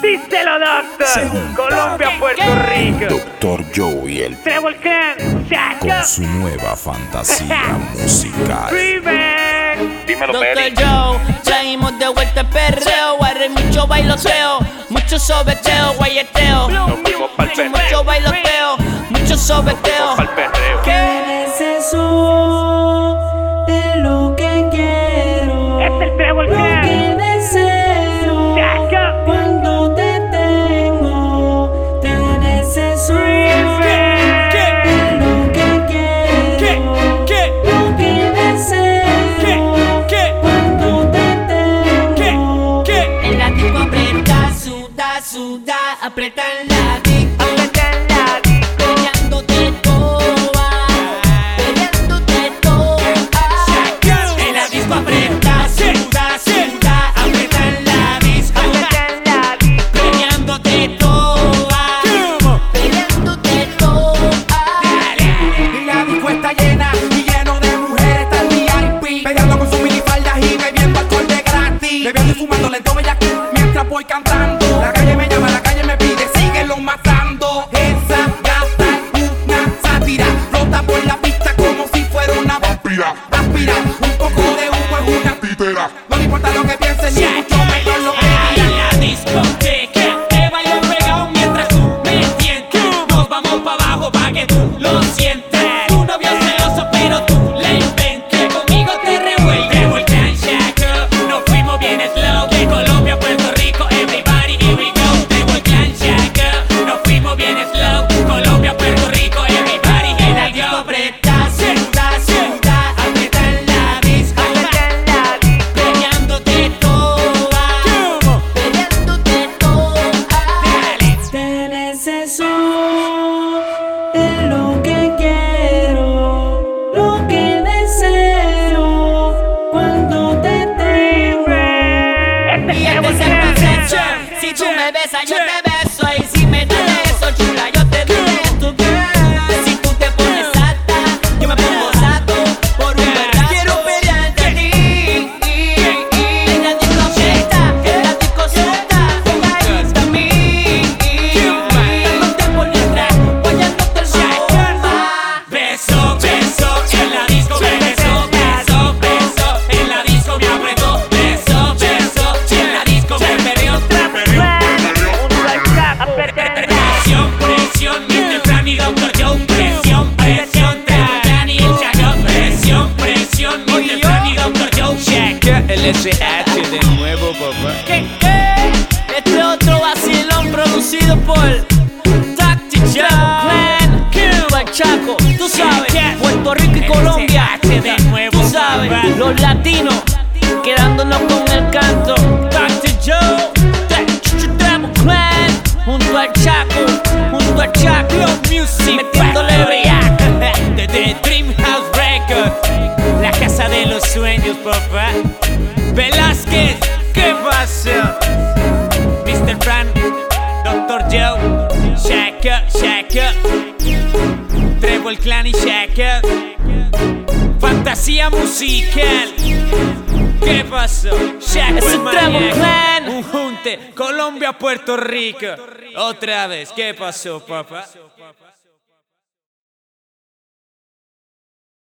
Díselo, Doctor. Colombia, Puerto Rico. Dr. Joe y el Treble Clan, con su nueva fantasía musical. Remix. Dímelo, Dr. Benny. Joe, traímos de vuelta el perreo. Guarre mucho bailoteo, mucho sobeteo, guayeteo. Nos fuimos pa'l Mucho perreo. bailoteo, mucho sobeteo. Pa'l perreo. ¿Qué es eso? Es lo que quiero. Es el Treble Lo Clan. que deseo. Chaco. Cuando te tengo, te necesito. Remix. Es lo que quiero. Lo que deseo. Cuando te tengo. En la disco aprieta, suda, suda, aprieta en la disco. Peleándote toda, peleándote toda. En la disco aprieta, suda, suda, aprieta en la disco. Peleándote toda, peleándote toda. Y la disco está llena y lleno de mujeres, está el VIP peleando con sus minifaldas y bebiendo alcohol de gratis. Bebiendo y fumando lento bella mientras voy cantando. La calle me llama, la calle me pide, síguelo matando. Esa gata es una sátira, flota por la pista como si fuera una vampira. Aspira un poco de humo en una títera. No le importa lo que piensen ni mucho menos lo que digan. En la discoteca te bailo pegado mientras tú me tientas. Nos vamos pa' abajo pa' que tú lo sientas. Tu novio es celoso pero tú le inventas. Conmigo te revuelve, voltean Shaco. Nos fuimos bien slow de Colombia a Puerto Rico. Everybody here we go. Te voltean Shaco. Nos fuimos bien slow. Colombia, Puerto Rico. Everybody here we go. Aprieta, suda, suda, aprieta en la disco. Peleándote toda, peleándote toda. Te necesito, es lo que quiero, lo que deseo cuando te tengo. Y este es el proceso. Si tú me besas, yo te beso. Y si me das eso, chula, yo te doy esto, girl. Si tú te pones alta, yo me pongo sato. Por un verdad quiero pelearte a ti. En la discoteca, en la discoteca, ella está a mí. Dándote por detrás, guayándote el sofá. Beso, beso, en la disco me besó. Beso, beso, en la disco me apretó. Beso, beso, en la disco me perreó. Presión, presión, Mr. Fran y Dr. Joe. Presión, presión, Treble Clan y el Chaco. Presión, presión, Mr. Fran y Dr. Joe. LSH de nuevo, papá. ¿Qué? Este otro vacilón producido por Dr. Joe Clan, Cuba, Chaco. Tú sabes, Puerto Rico y Colombia. Tú sabes, los latinos quedándonos con el canto. Dr. Joe, Treble Clan, junto al Chaco, junto al Chaco. Metiéndole react. Desde Dream House Records, la casa de los sueños, papá. Velázquez, ¿qué pasa? Mr. Fran, Dr. Joe, Shaka, Shaka, Treble Clan y Shaka. Fantasía musical. ¿Qué pasó? Shaka Es el Treble Clan. Un junte, Colombia, Puerto Rico. Otra vez, ¿qué pasó, papá?